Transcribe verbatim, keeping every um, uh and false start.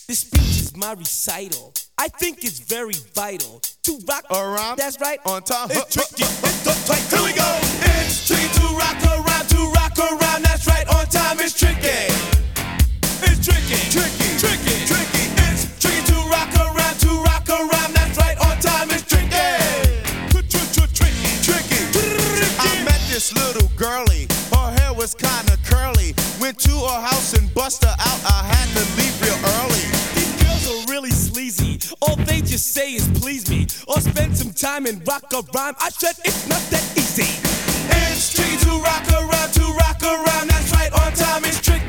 This speech is my recital. I think it's very vital to rock around. That's right. On time. It's tricky. It's the tight. Here we go. It's tricky to rock around, to rock around. That's right. On time. It's tricky. It's tricky. Tricky. Tricky. Tricky. It's tricky to rock around, to rock around. That's right. On time. It's tricky. Tricky. Tricky. I met this little girlie. Her hair was kinda curly. Went to her house and bust her out. I had to leave real early. These girls are really sleazy. All they just say is please me, or spend some time and rock a rhyme. I said it's not that easy. It's tricky to rock around, to rock around. That's right, on time it's tricky.